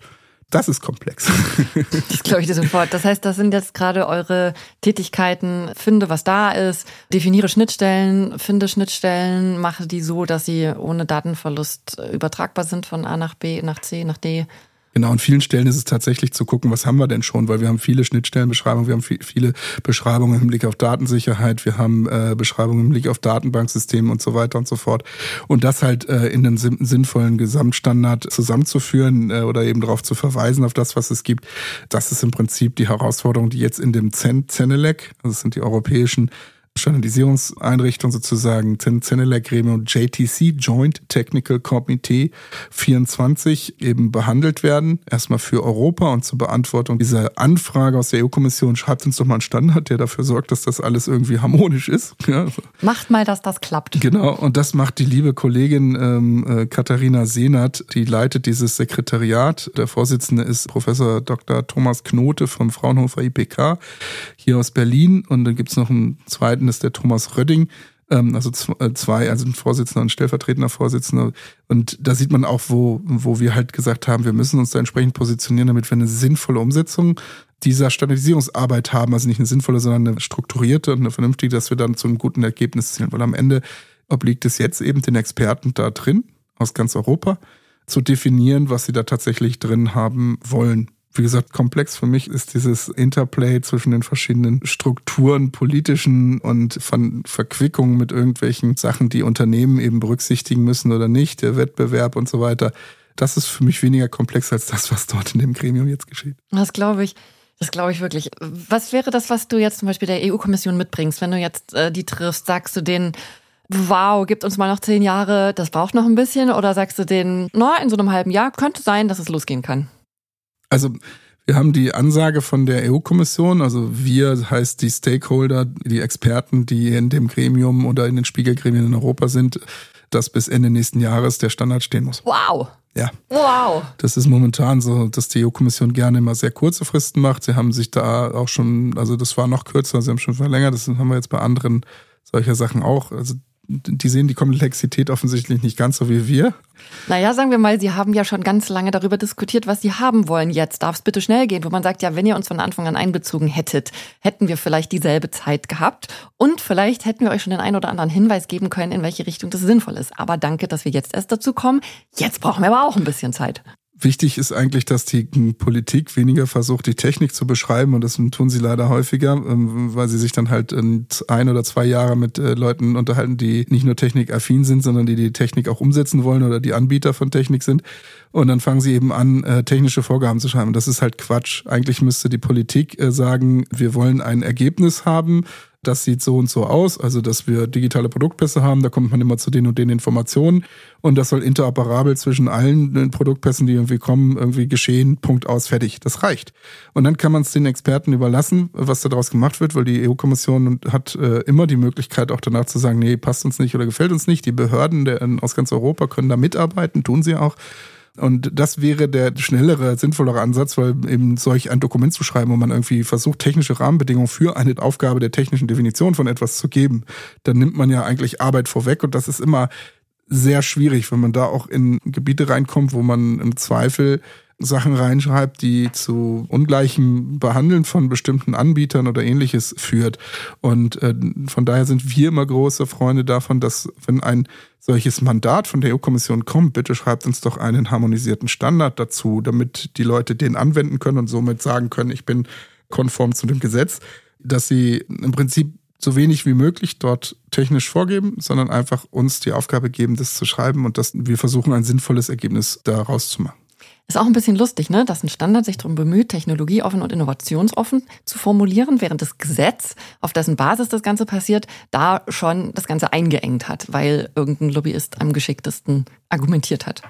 Das ist komplex. Das glaube ich dir sofort. Das heißt, das sind jetzt gerade eure Tätigkeiten. Finde, was da ist, definiere Schnittstellen, finde Schnittstellen, mache die so, dass sie ohne Datenverlust übertragbar sind von A nach B, nach C, nach D. Genau, an vielen Stellen ist es tatsächlich zu gucken, was haben wir denn schon, weil wir haben viele Schnittstellenbeschreibungen, wir haben viel, viele Beschreibungen im Hinblick auf Datensicherheit, wir haben äh, Beschreibungen im Hinblick auf Datenbanksysteme und so weiter und so fort. Und das halt äh, in einen sinnvollen Gesamtstandard zusammenzuführen äh, oder eben darauf zu verweisen, auf das, was es gibt, das ist im Prinzip die Herausforderung, die jetzt in dem CEN-Cenelec, also das sind die europäischen Standardisierungseinrichtung sozusagen, CENELEC-Gremium J T C, Joint Technical Committee vierundzwanzig, eben behandelt werden. Erstmal für Europa und zur Beantwortung dieser Anfrage aus der E U-Kommission, schreibt uns doch mal einen Standard, der dafür sorgt, dass das alles irgendwie harmonisch ist. Ja. Macht mal, dass das klappt. Genau, und das macht die liebe Kollegin ähm, Katharina Sehnert, die leitet dieses Sekretariat. Der Vorsitzende ist Professor Doktor Thomas Knote vom Fraunhofer I P K hier aus Berlin. Und dann gibt's noch einen zweiten, das ist der Thomas Rödding, also zwei, also ein Vorsitzender und ein stellvertretender Vorsitzender. Und da sieht man auch, wo, wo wir halt gesagt haben, wir müssen uns da entsprechend positionieren, damit wir eine sinnvolle Umsetzung dieser Standardisierungsarbeit haben. Also nicht eine sinnvolle, sondern eine strukturierte und eine vernünftige, dass wir dann zu einem guten Ergebnis zielen. Weil am Ende obliegt es jetzt eben den Experten da drin, aus ganz Europa, zu definieren, was sie da tatsächlich drin haben wollen. Wie gesagt, komplex für mich ist dieses Interplay zwischen den verschiedenen Strukturen, politischen und von Verquickungen mit irgendwelchen Sachen, die Unternehmen eben berücksichtigen müssen oder nicht, der Wettbewerb und so weiter. Das ist für mich weniger komplex als das, was dort in dem Gremium jetzt geschieht. Das glaube ich. Das glaube ich wirklich. Was wäre das, was du jetzt zum Beispiel der E U-Kommission mitbringst, wenn du jetzt äh, die triffst? Sagst du denen, wow, gibt uns mal noch zehn Jahre, das braucht noch ein bisschen? Oder sagst du denen, na, in so einem halben Jahr könnte sein, dass es losgehen kann? Also wir haben die Ansage von der E U-Kommission, also wir heißt die Stakeholder, die Experten, die in dem Gremium oder in den Spiegelgremien in Europa sind, dass bis Ende nächsten Jahres der Standard stehen muss. Wow! Ja. Wow! Das ist momentan so, dass die E U-Kommission gerne immer sehr kurze Fristen macht. Sie haben sich da auch schon, also das war noch kürzer, sie haben schon verlängert, das haben wir jetzt bei anderen solcher Sachen auch. Also die sehen die Komplexität offensichtlich nicht ganz so wie wir. Naja, sagen wir mal, Sie haben ja schon ganz lange darüber diskutiert, was Sie haben wollen. Jetzt darf es bitte schnell gehen, wo man sagt, ja, wenn ihr uns von Anfang an einbezogen hättet, hätten wir vielleicht dieselbe Zeit gehabt und vielleicht hätten wir euch schon den einen oder anderen Hinweis geben können, in welche Richtung das sinnvoll ist. Aber danke, dass wir jetzt erst dazu kommen. Jetzt brauchen wir aber auch ein bisschen Zeit. Wichtig ist eigentlich, dass die Politik weniger versucht, die Technik zu beschreiben, und das tun sie leider häufiger, weil sie sich dann halt ein oder zwei Jahre mit Leuten unterhalten, die nicht nur technikaffin sind, sondern die die Technik auch umsetzen wollen oder die Anbieter von Technik sind. Und dann fangen sie eben an, technische Vorgaben zu schreiben. Das ist halt Quatsch. Eigentlich müsste die Politik sagen, wir wollen ein Ergebnis haben, das sieht so und so aus, also dass wir digitale Produktpässe haben, da kommt man immer zu den und den Informationen und das soll interoperabel zwischen allen den Produktpässen, die irgendwie kommen, irgendwie geschehen, Punkt aus, fertig. Das reicht. Und dann kann man es den Experten überlassen, was daraus gemacht wird, weil die E U-Kommission hat äh, immer die Möglichkeit auch danach zu sagen, nee, passt uns nicht oder gefällt uns nicht. Die Behörden der, aus ganz Europa können da mitarbeiten, tun sie auch. Und das wäre der schnellere, sinnvollere Ansatz, weil eben solch ein Dokument zu schreiben, wo man irgendwie versucht, technische Rahmenbedingungen für eine Aufgabe der technischen Definition von etwas zu geben, dann nimmt man ja eigentlich Arbeit vorweg und das ist immer sehr schwierig, wenn man da auch in Gebiete reinkommt, wo man im Zweifel Sachen reinschreibt, die zu ungleichem Behandeln von bestimmten Anbietern oder Ähnliches führt. Und äh, von daher sind wir immer große Freunde davon, dass wenn ein solches Mandat von der E U-Kommission kommt, bitte schreibt uns doch einen harmonisierten Standard dazu, damit die Leute den anwenden können und somit sagen können, ich bin konform zu dem Gesetz, dass sie im Prinzip so wenig wie möglich dort technisch vorgeben, sondern einfach uns die Aufgabe geben, das zu schreiben und dass wir versuchen, ein sinnvolles Ergebnis daraus zu machen. Ist auch ein bisschen lustig, ne, dass ein Standard sich darum bemüht, technologieoffen und innovationsoffen zu formulieren, während das Gesetz, auf dessen Basis das Ganze passiert, da schon das Ganze eingeengt hat, weil irgendein Lobbyist am geschicktesten argumentiert hat.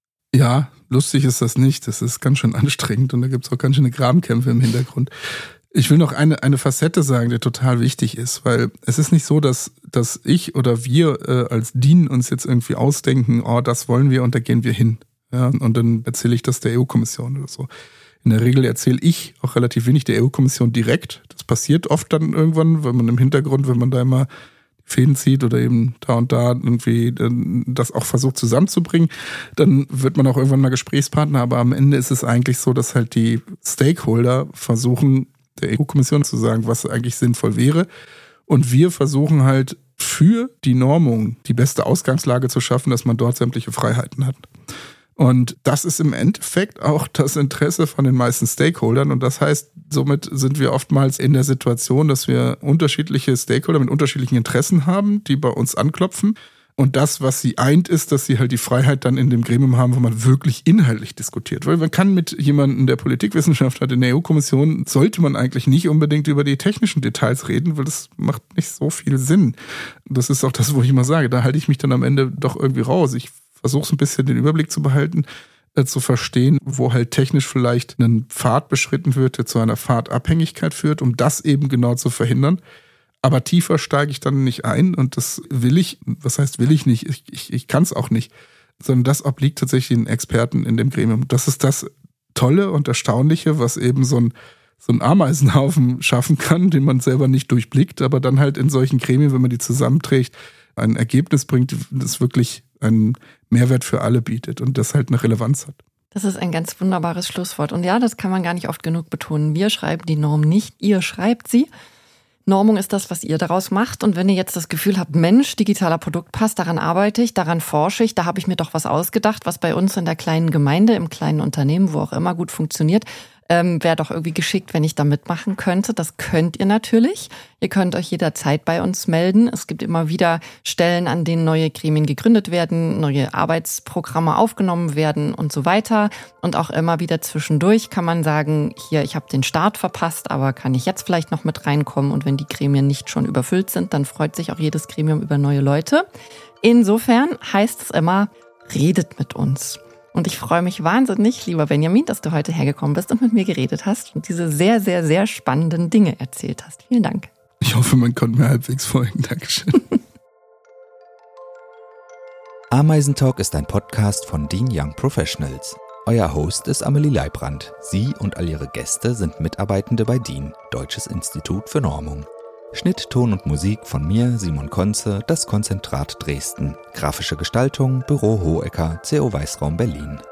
Ja, lustig ist das nicht. Das ist ganz schön anstrengend und da gibt es auch ganz schöne Grabenkämpfe im Hintergrund. Ich will noch eine, eine Facette sagen, die total wichtig ist, weil es ist nicht so, dass, dass ich oder wir äh, als D I N uns jetzt irgendwie ausdenken, oh, das wollen wir und da gehen wir hin. Ja, und dann erzähle ich das der E U-Kommission oder so. In der Regel erzähle ich auch relativ wenig der E U-Kommission direkt. Das passiert oft dann irgendwann, wenn man im Hintergrund, wenn man da immer Fäden zieht oder eben da und da irgendwie das auch versucht zusammenzubringen, dann wird man auch irgendwann mal Gesprächspartner. Aber am Ende ist es eigentlich so, dass halt die Stakeholder versuchen, der E U-Kommission zu sagen, was eigentlich sinnvoll wäre. Und wir versuchen halt für die Normung die beste Ausgangslage zu schaffen, dass man dort sämtliche Freiheiten hat. Und das ist im Endeffekt auch das Interesse von den meisten Stakeholdern. Und das heißt, somit sind wir oftmals in der Situation, dass wir unterschiedliche Stakeholder mit unterschiedlichen Interessen haben, die bei uns anklopfen. Und das, was sie eint, ist, dass sie halt die Freiheit dann in dem Gremium haben, wo man wirklich inhaltlich diskutiert. Weil man kann mit jemandem, der Politikwissenschaft hat in der E U-Kommission, sollte man eigentlich nicht unbedingt über die technischen Details reden, weil das macht nicht so viel Sinn. Das ist auch das, wo ich immer sage, da halte ich mich dann am Ende doch irgendwie raus. Ich versuche so ein bisschen den Überblick zu behalten, äh, zu verstehen, wo halt technisch vielleicht ein Pfad beschritten wird, der zu einer Pfadabhängigkeit führt, um das eben genau zu verhindern. Aber tiefer steige ich dann nicht ein und das will ich, was heißt will ich nicht, ich, ich, ich kann es auch nicht, sondern das obliegt tatsächlich den Experten in dem Gremium. Das ist das Tolle und Erstaunliche, was eben so ein, so ein Ameisenhaufen schaffen kann, den man selber nicht durchblickt, aber dann halt in solchen Gremien, wenn man die zusammenträgt, ein Ergebnis bringt, das wirklich einen Mehrwert für alle bietet und das halt eine Relevanz hat. Das ist ein ganz wunderbares Schlusswort. Und ja, das kann man gar nicht oft genug betonen. Wir schreiben die Norm nicht, ihr schreibt sie. Normung ist das, was ihr daraus macht. Und wenn ihr jetzt das Gefühl habt, Mensch, digitaler Produktpass, daran arbeite ich, daran forsche ich, da habe ich mir doch was ausgedacht, was bei uns in der kleinen Gemeinde, im kleinen Unternehmen, wo auch immer gut funktioniert, ähm, wäre doch irgendwie geschickt, wenn ich da mitmachen könnte. Das könnt ihr natürlich. Ihr könnt euch jederzeit bei uns melden. Es gibt immer wieder Stellen, an denen neue Gremien gegründet werden, neue Arbeitsprogramme aufgenommen werden und so weiter. Und auch immer wieder zwischendurch kann man sagen, hier, ich habe den Start verpasst, aber kann ich jetzt vielleicht noch mit reinkommen? Und wenn die Gremien nicht schon überfüllt sind, dann freut sich auch jedes Gremium über neue Leute. Insofern heißt es immer, redet mit uns. Und ich freue mich wahnsinnig, lieber Benjamin, dass du heute hergekommen bist und mit mir geredet hast und diese sehr, sehr, sehr spannenden Dinge erzählt hast. Vielen Dank. Ich hoffe, man konnte mir halbwegs folgen. Dankeschön. Ameisentalk ist ein Podcast von Dean Young Professionals. Euer Host ist Amelie Leibrand. Sie und all ihre Gäste sind Mitarbeitende bei Dean, Deutsches Institut für Normung. Schnitt, Ton und Musik von mir, Simon Konze, das Konzentrat Dresden. Grafische Gestaltung, Büro Hohecker, C O Weißraum Berlin.